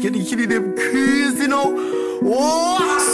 get the kitty them crazy, you know. Oh!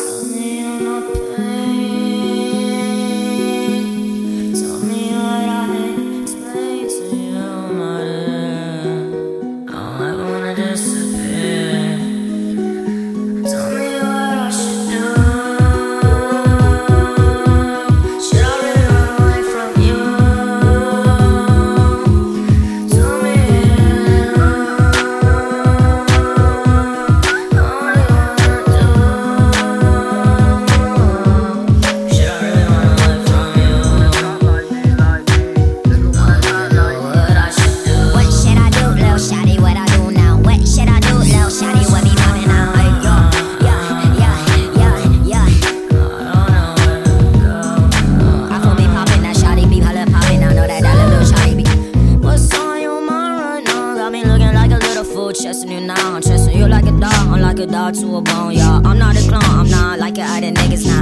Chasing you now, I'm chasing you like a dog. I'm like a dog to a bone, y'all. I'm not a clone, I'm not like your other niggas now.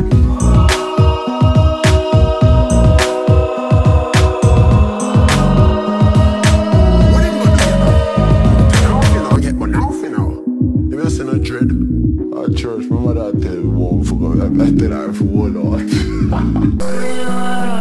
Dread. At church, my mother tell me, won't forget that I for one.